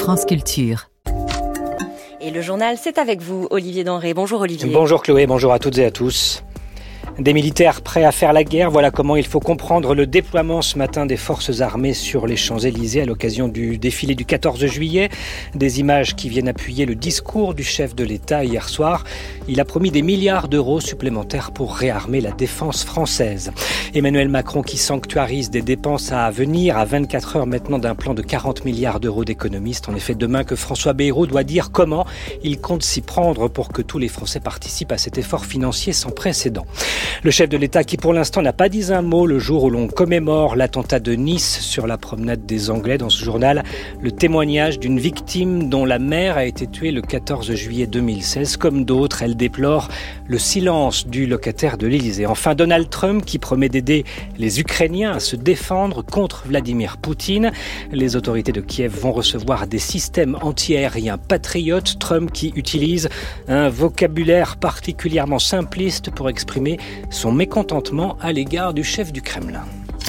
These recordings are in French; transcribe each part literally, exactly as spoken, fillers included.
France Culture. Et le journal, c'est avec vous, Olivier Denré. Bonjour Olivier. Bonjour Chloé, bonjour à toutes et à tous. Des militaires prêts à faire la guerre, voilà comment il faut comprendre le déploiement ce matin des forces armées sur les Champs-Élysées à l'occasion du défilé du quatorze juillet. Des images qui viennent appuyer le discours du chef de l'État hier soir. Il a promis des milliards d'euros supplémentaires pour réarmer la défense française. Emmanuel Macron qui sanctuarise des dépenses à venir à vingt-quatre heures maintenant d'un plan de quarante milliards d'euros d'économistes. En effet, demain que François Bayrou doit dire comment il compte s'y prendre pour que tous les Français participent à cet effort financier sans précédent. Le chef de l'État qui pour l'instant n'a pas dit un mot le jour où l'on commémore l'attentat de Nice sur la promenade des Anglais. Dans ce journal, le témoignage d'une victime dont la mère a été tuée le quatorze juillet deux mille seize. Comme d'autres, elle déplore le silence du locataire de l'Élysée. Enfin, Donald Trump qui promet d'aider les Ukrainiens à se défendre contre Vladimir Poutine. Les autorités de Kiev vont recevoir des systèmes anti-aériens patriotes. Trump qui utilise un vocabulaire particulièrement simpliste pour exprimer son mécontentement à l'égard du chef du Kremlin.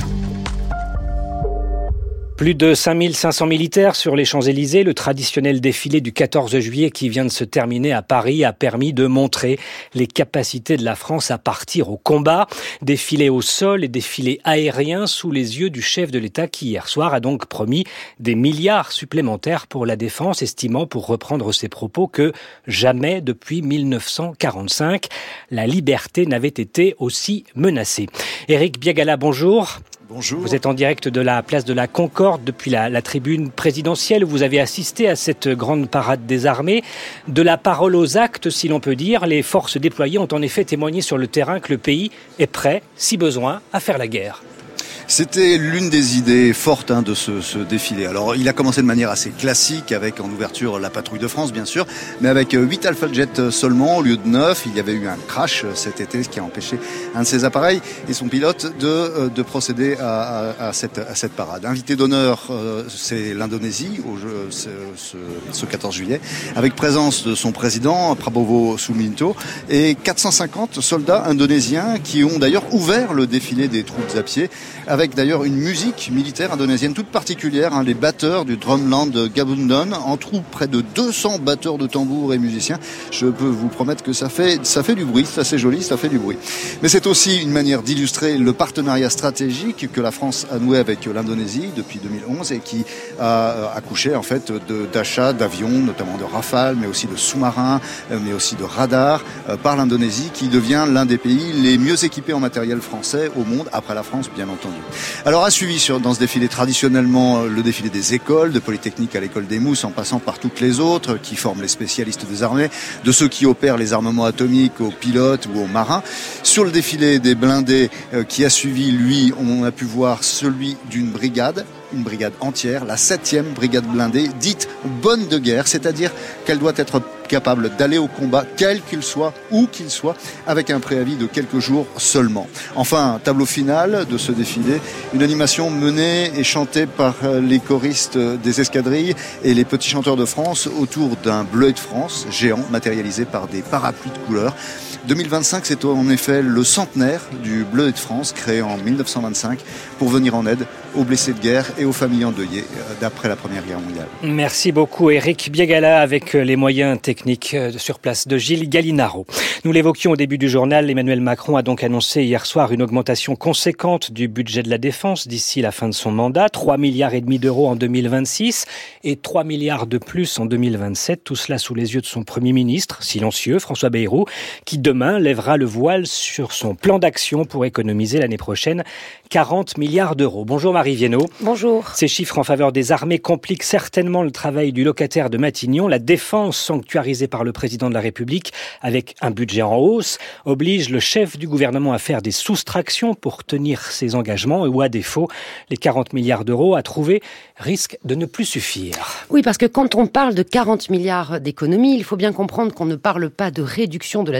Plus de cinq mille cinq cents militaires sur les Champs-Élysées. Le traditionnel défilé du quatorze juillet qui vient de se terminer à Paris a permis de montrer les capacités de la France à partir au combat. Défilé au sol et défilé aérien sous les yeux du chef de l'État qui hier soir a donc promis des milliards supplémentaires pour la défense, estimant, pour reprendre ses propos, que jamais depuis mille neuf cent quarante-cinq, la liberté n'avait été aussi menacée. Éric Biagala, bonjour. Bonjour. Vous êtes en direct de la place de la Concorde depuis la, la tribune présidentielle où vous avez assisté à cette grande parade des armées. De la parole aux actes, si l'on peut dire, les forces déployées ont en effet témoigné sur le terrain que le pays est prêt, si besoin, à faire la guerre. C'était l'une des idées fortes hein, de ce, ce défilé. Alors, il a commencé de manière assez classique avec en ouverture la patrouille de France, bien sûr, mais avec huit Alpha Jet seulement au lieu de neuf. Il y avait eu un crash cet été, ce qui a empêché un de ses appareils et son pilote de, de procéder à, à, à, cette, à cette parade. Invité d'honneur, euh, c'est l'Indonésie au jeu, ce, ce, ce quatorze juillet, avec présence de son président Prabowo Subianto et quatre cent cinquante soldats indonésiens qui ont d'ailleurs ouvert le défilé des troupes à pied, avec d'ailleurs une musique militaire indonésienne toute particulière, hein, les batteurs du Drumland Gabundan, en troupe près de deux cents batteurs de tambours et musiciens. Je peux vous promettre que ça fait, ça fait du bruit, c'est assez joli, ça fait du bruit. Mais c'est aussi une manière d'illustrer le partenariat stratégique que la France a noué avec l'Indonésie depuis deux mille onze et qui a accouché en fait de, d'achats d'avions, notamment de Rafale, mais aussi de sous-marins, mais aussi de radars, euh, par l'Indonésie qui devient l'un des pays les mieux équipés en matériel français au monde, après la France bien entendu. Alors a suivi sur, dans ce défilé traditionnellement le défilé des écoles, de Polytechnique à l'école des Mousses, en passant par toutes les autres qui forment les spécialistes des armées, de ceux qui opèrent les armements atomiques aux pilotes ou aux marins. Sur le défilé des blindés euh, qui a suivi, lui, on a pu voir celui d'une brigade, une brigade entière, la septième brigade blindée, dite bonne de guerre, c'est-à-dire qu'elle doit être capable d'aller au combat, quel qu'il soit, où qu'il soit, avec un préavis de quelques jours seulement. Enfin, tableau final de ce défilé, une animation menée et chantée par les choristes des escadrilles et les petits chanteurs de France autour d'un bleuet de France géant matérialisé par des parapluies de couleurs. deux mille vingt-cinq, c'est en effet le centenaire du bleuet de France, créé en mille neuf cent vingt-cinq, pour venir en aide aux blessés de guerre et aux familles endeuillées d'après la Première Guerre mondiale. Merci beaucoup Éric Biagala avec les moyens techniques sur place de Gilles Gallinaro. Nous l'évoquions au début du journal, Emmanuel Macron a donc annoncé hier soir une augmentation conséquente du budget de la défense d'ici la fin de son mandat, trois milliards et demi d'euros en deux mille vingt-six et trois milliards de plus en deux mille vingt-sept, tout cela sous les yeux de son Premier ministre, silencieux, François Bayrou, qui demain lèvera le voile sur son plan d'action pour économiser l'année prochaine quarante milliards d'euros. Bonjour Marie Viennot. Bonjour. Ces chiffres en faveur des armées compliquent certainement le travail du locataire de Matignon. La défense sanctuarisée par le président de la République avec un budget en hausse oblige le chef du gouvernement à faire des soustractions pour tenir ses engagements ou à défaut, les quarante milliards d'euros à trouver risquent de ne plus suffire. Oui, parce que quand on parle de quarante milliards d'économies, il faut bien comprendre qu'on ne parle pas de réduction de la dépense publique,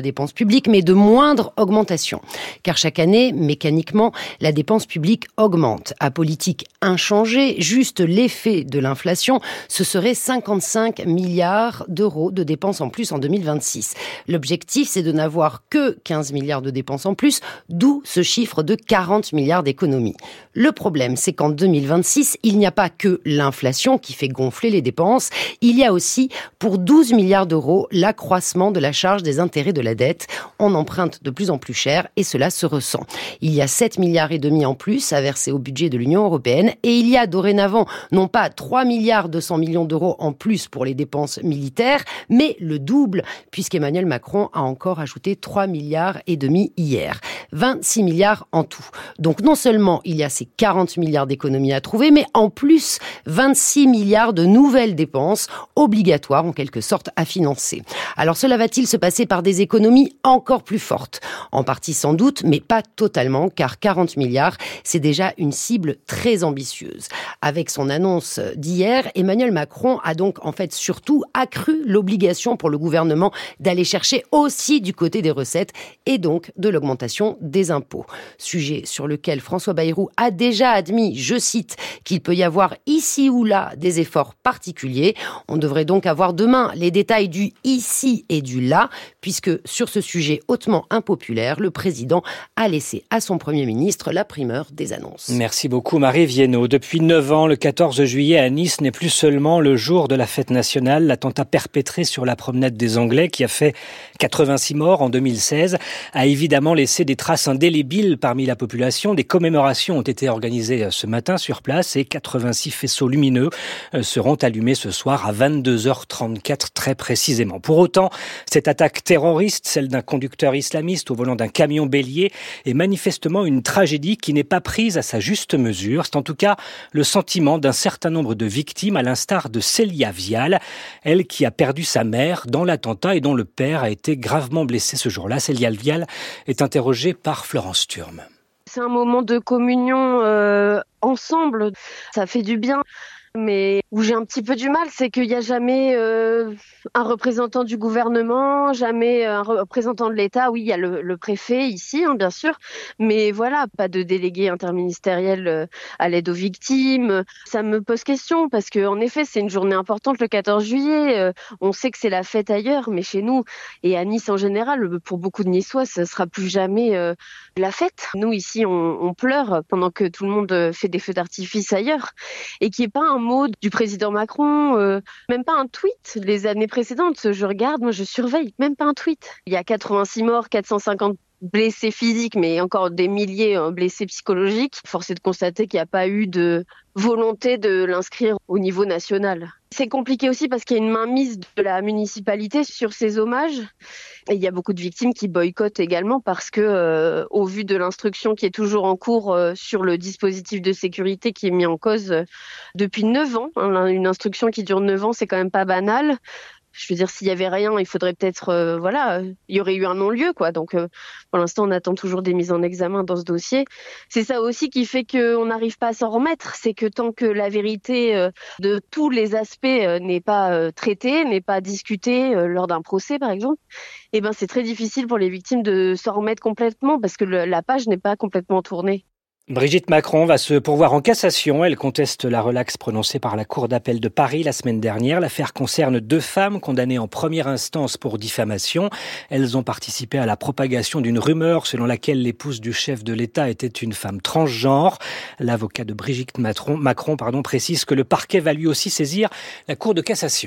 publique, mais de moindre augmentation. Car chaque année, mécaniquement, la dépense publique augmente. À politique inchangée, juste l'effet de l'inflation, ce serait cinquante-cinq milliards d'euros de dépenses en plus en deux mille vingt-six. L'objectif, c'est de n'avoir que quinze milliards de dépenses en plus, d'où ce chiffre de quarante milliards d'économies. Le problème, c'est qu'en deux mille vingt-six, il n'y a pas que l'inflation qui fait gonfler les dépenses, il y a aussi, pour douze milliards d'euros, l'accroissement de la charge des intérêts de la dette. On emprunte de plus en plus cher et cela se ressent. Il y a sept milliards et demi en plus à verser au budget de l'Union européenne et il y a dorénavant non pas trois milliards deux cents millions d'euros en plus pour les dépenses militaires, mais le double, puisqu'Emmanuel Macron a encore ajouté trois milliards et demi hier. vingt-six milliards en tout. Donc non seulement il y a ces quarante milliards d'économies à trouver, mais en plus vingt-six milliards de nouvelles dépenses obligatoires en quelque sorte à financer. Alors cela va-t-il se passer par des économies encore plus fortes ? En partie sans doute, mais pas totalement, car quarante milliards, c'est déjà une cible très ambitieuse. Avec son annonce d'hier, Emmanuel Macron a donc en fait surtout accru l'obligation pour le gouvernement d'aller chercher aussi du côté des recettes et donc de l'augmentation des impôts. Sujet sur lequel François Bayrou a déjà admis, je cite, qu'il peut y avoir ici ou là des efforts particuliers. On devrait donc avoir demain les détails du ici et du là, puisque sur ce sujet hautement impopulaire, le président a laissé à son Premier ministre la primeur des annonces. Merci beaucoup Marie Viennot. Depuis neuf ans, le quatorze juillet à Nice n'est plus seulement le jour de la fête nationale. L'attentat perpétré sur la promenade des Anglais, qui a fait quatre-vingt-six morts en deux mille seize, a évidemment laissé des traces indélébiles parmi la population. Des commémorations ont été organisées ce matin sur place et quatre-vingt-six faisceaux lumineux seront allumés ce soir à vingt-deux heures trente-quatre très précisément. Pour autant, cette attaque terroriste, celle d'un conducteur islamiste au volant d'un camion bélier, est manifestement une tragédie qui n'est pas prise à sa juste mesure. C'est en tout cas le sentiment d'un certain nombre de victimes, à l'instar de Célia Vial, elle qui a perdu sa mère dans l'attentat et dont le père a été gravement blessé ce jour-là. Célia Vial est interrogée par Florence Turme. C'est un moment de communion euh, ensemble, ça fait du bien. Mais où j'ai un petit peu du mal, c'est qu'il n'y a jamais euh, un représentant du gouvernement, jamais un représentant de l'État. Oui, il y a le, le préfet ici, hein, bien sûr, mais voilà, pas de délégué interministériel euh, à l'aide aux victimes. Ça me pose question parce que, en effet, c'est une journée importante le quatorze juillet. Euh, on sait que c'est la fête ailleurs, mais chez nous et à Nice en général, pour beaucoup de Niçois, ce sera plus jamais euh, la fête. Nous ici, on, on pleure pendant que tout le monde fait des feux d'artifice ailleurs, et qu'il n'y ait pas un mot du président Macron, euh, même pas un tweet. Les années précédentes, je regarde, moi je surveille, même pas un tweet. Il y a quatre-vingt-six morts, quatre cent cinquante blessés physiques, mais encore des milliers euh, blessés psychologiques. Force est de constater qu'il n'y a pas eu de volonté de l'inscrire au niveau national. C'est compliqué aussi parce qu'il y a une mainmise de la municipalité sur ces hommages. Et il y a beaucoup de victimes qui boycottent également parce que, euh, au vu de l'instruction qui est toujours en cours euh, sur le dispositif de sécurité qui est mis en cause euh, depuis neuf ans, hein, une instruction qui dure neuf ans, c'est quand même pas banal. Je veux dire, s'il y avait rien, il faudrait peut-être, euh, voilà, il y aurait eu un non-lieu, quoi. Donc, euh, pour l'instant, on attend toujours des mises en examen dans ce dossier. C'est ça aussi qui fait qu'on n'arrive pas à s'en remettre. C'est que tant que la vérité euh, de tous les aspects euh, n'est pas euh, traitée, n'est pas discutée euh, lors d'un procès, par exemple, eh ben, c'est très difficile pour les victimes de s'en remettre complètement parce que le, la page n'est pas complètement tournée. Brigitte Macron va se pourvoir en cassation. Elle conteste la relaxe prononcée par la Cour d'appel de Paris la semaine dernière. L'affaire concerne deux femmes condamnées en première instance pour diffamation. Elles ont participé à la propagation d'une rumeur selon laquelle l'épouse du chef de l'État était une femme transgenre. L'avocat de Brigitte Macron, Macron pardon, précise que le parquet va lui aussi saisir la Cour de cassation.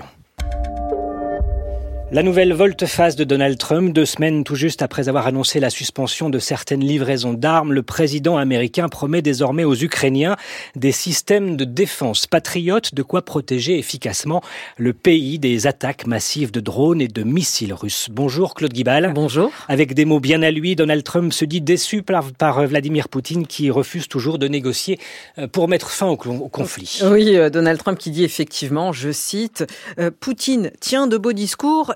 La nouvelle volte-face de Donald Trump, deux semaines tout juste après avoir annoncé la suspension de certaines livraisons d'armes, le président américain promet désormais aux Ukrainiens des systèmes de défense patriotes, de quoi protéger efficacement le pays des attaques massives de drones et de missiles russes. Bonjour Claude Guibal. Bonjour. Avec des mots bien à lui, Donald Trump se dit déçu par, par Vladimir Poutine qui refuse toujours de négocier pour mettre fin au, au conflit. Oui, Donald Trump qui dit effectivement, je cite, « Poutine tient de beaux discours,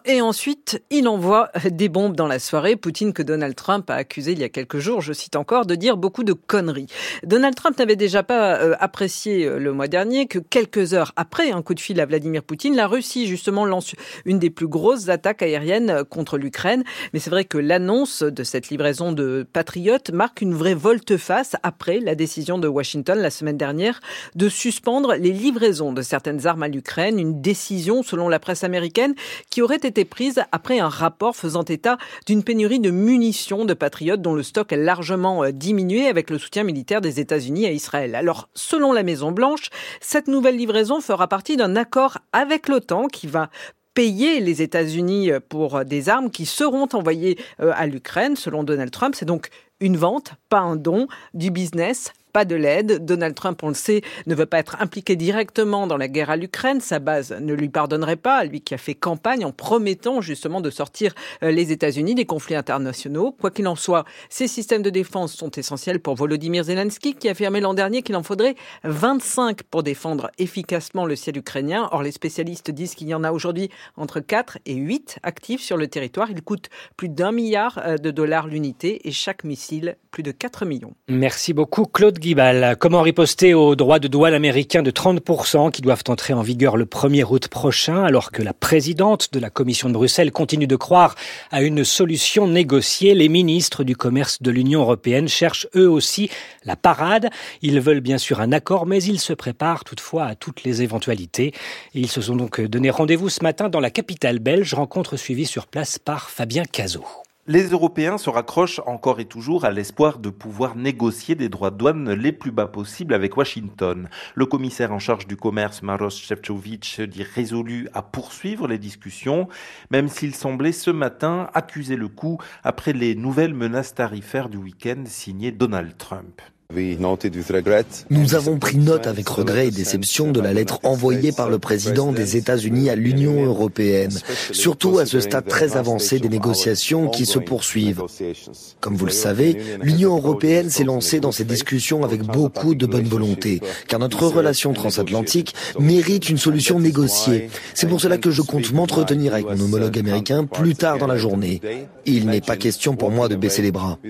et ensuite il envoie des bombes dans la soirée. Poutine que Donald Trump a accusé il y a quelques jours, je cite encore, de dire beaucoup de conneries. Donald Trump n'avait déjà pas euh, apprécié euh, le mois dernier que quelques heures après un coup de fil à Vladimir Poutine, la Russie justement lance une des plus grosses attaques aériennes contre l'Ukraine. Mais c'est vrai que l'annonce de cette livraison de Patriotes marque une vraie volte-face après la décision de Washington la semaine dernière de suspendre les livraisons de certaines armes à l'Ukraine. Une décision, selon la presse américaine, qui aurait été prise après un rapport faisant état d'une pénurie de munitions de Patriotes dont le stock a largement diminué avec le soutien militaire des États-Unis à Israël. Alors, selon la Maison-Blanche, cette nouvelle livraison fera partie d'un accord avec l'OTAN qui va payer les États-Unis pour des armes qui seront envoyées à l'Ukraine, selon Donald Trump. C'est donc une vente, pas un don, du business, pas de l'aide. Donald Trump, on le sait, ne veut pas être impliqué directement dans la guerre à l'Ukraine. Sa base ne lui pardonnerait pas, lui qui a fait campagne en promettant justement de sortir les États-Unis des conflits internationaux. Quoi qu'il en soit, ces systèmes de défense sont essentiels pour Volodymyr Zelensky, qui a affirmé l'an dernier qu'il en faudrait vingt-cinq pour défendre efficacement le ciel ukrainien. Or, les spécialistes disent qu'il y en a aujourd'hui entre quatre et huit actifs sur le territoire. Ils coûtent plus d'un milliard de dollars l'unité et chaque missile plus de quatre millions. Merci beaucoup, Claude Guibal. Comment riposter aux droits de douane américains de trente pour cent qui doivent entrer en vigueur le premier août prochain, alors que la présidente de la Commission de Bruxelles continue de croire à une solution négociée? Les ministres du commerce de l'Union européenne cherchent eux aussi la parade. Ils veulent bien sûr un accord, mais ils se préparent toutefois à toutes les éventualités. Et ils se sont donc donné rendez-vous ce matin dans la capitale belge, rencontre suivie sur place par Fabien Cazot. Les Européens se raccrochent encore et toujours à l'espoir de pouvoir négocier des droits de douane les plus bas possibles avec Washington. Le commissaire en charge du commerce, Maroš Šefčovič, se dit résolu à poursuivre les discussions, même s'il semblait ce matin accuser le coup après les nouvelles menaces tarifaires du week-end signées Donald Trump. Nous avons pris note avec regret et déception de la lettre envoyée par le président des États-Unis à l'Union européenne, surtout à ce stade très avancé des négociations qui se poursuivent. Comme vous le savez, l'Union européenne s'est lancée dans ces discussions avec beaucoup de bonne volonté, car notre relation transatlantique mérite une solution négociée. C'est pour cela que je compte m'entretenir avec mon homologue américain plus tard dans la journée. Il n'est pas question pour moi de baisser les bras.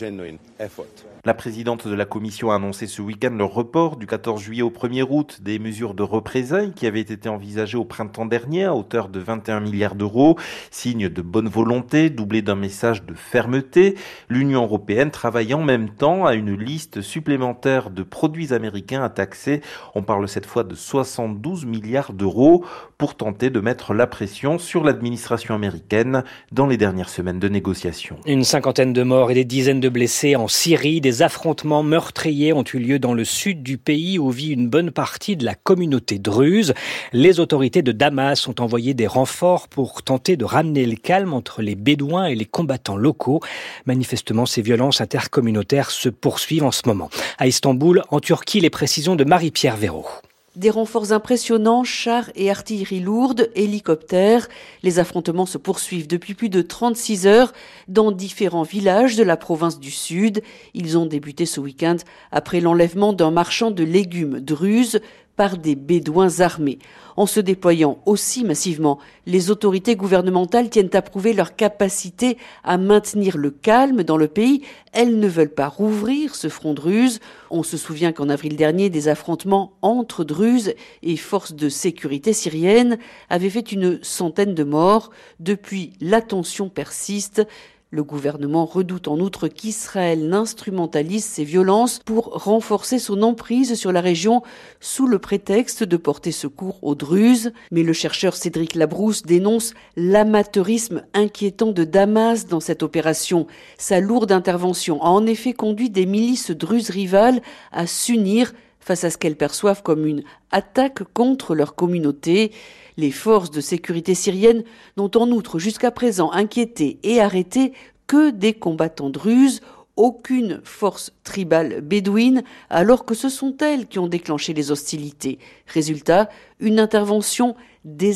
La présidente de la Commission a annoncé ce week-end le report du quatorze juillet au premier août des mesures de représailles qui avaient été envisagées au printemps dernier à hauteur de vingt et un milliards d'euros. Signe de bonne volonté, doublé d'un message de fermeté. L'Union européenne travaille en même temps à une liste supplémentaire de produits américains à taxer. On parle cette fois de soixante-douze milliards d'euros pour tenter de mettre la pression sur l'administration américaine dans les dernières semaines de négociations. Une cinquantaine de morts et des dizaines de blessés en Syrie. Des affrontements meurtriers ont eu lieu dans le sud du pays où vit une bonne partie de la communauté druze. Les autorités de Damas ont envoyé des renforts pour tenter de ramener le calme entre les Bédouins et les combattants locaux. Manifestement, ces violences intercommunautaires se poursuivent en ce moment. À Istanbul, en Turquie, les précisions de Marie-Pierre Véraud. Des renforts impressionnants, chars et artillerie lourde, hélicoptères. Les affrontements se poursuivent depuis plus de trente-six heures dans différents villages de la province du Sud. Ils ont débuté ce week-end après l'enlèvement d'un marchand de légumes druze par des Bédouins armés. En se déployant aussi massivement, les autorités gouvernementales tiennent à prouver leur capacité à maintenir le calme dans le pays. Elles ne veulent pas rouvrir ce front druze. On se souvient qu'en avril dernier, des affrontements entre druzes et forces de sécurité syriennes avaient fait une centaine de morts. Depuis, la tension persiste. Le gouvernement redoute en outre qu'Israël n'instrumentalise ces violences pour renforcer son emprise sur la région sous le prétexte de porter secours aux Druzes. Mais le chercheur Cédric Labrousse dénonce l'amateurisme inquiétant de Damas dans cette opération. Sa lourde intervention a en effet conduit des milices druzes rivales à s'unir face à ce qu'elles perçoivent comme une attaque contre leur communauté. Les forces de sécurité syriennes n'ont en outre jusqu'à présent inquiété et arrêté que des combattants druzes, aucune force tribale bédouine, alors que ce sont elles qui ont déclenché les hostilités. Résultat, une intervention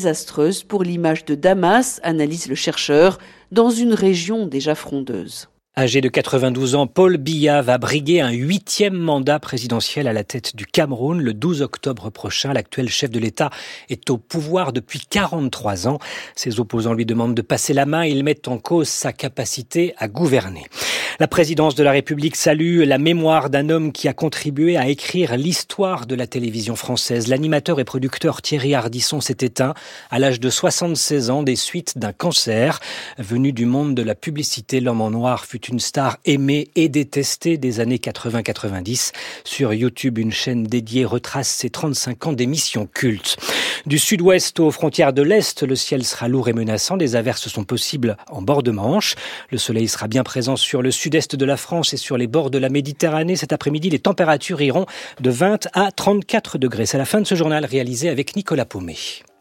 désastreuse pour l'image de Damas, analyse le chercheur, dans une région déjà frondeuse. Âgé de quatre-vingt-douze ans, Paul Biya va briguer un huitième mandat présidentiel à la tête du Cameroun le douze octobre prochain. L'actuel chef de l'État est au pouvoir depuis quarante-trois ans. Ses opposants lui demandent de passer la main et ils mettent en cause sa capacité à gouverner. La présidence de la République salue la mémoire d'un homme qui a contribué à écrire l'histoire de la télévision française. L'animateur et producteur Thierry Ardisson s'est éteint à l'âge de soixante-seize ans des suites d'un cancer. Venu du monde de la publicité, l'homme en noir fut une star aimée et détestée des années quatre-vingts quatre-vingt-dix. Sur YouTube, une chaîne dédiée retrace ses trente-cinq ans d'émissions cultes. Du sud-ouest aux frontières de l'est, le ciel sera lourd et menaçant. Des averses sont possibles en bord de Manche. Le soleil sera bien présent sur le sud-est de la France et sur les bords de la Méditerranée. Cet après-midi, les températures iront de vingt à trente-quatre degrés. C'est la fin de ce journal réalisé avec Nicolas Paumet.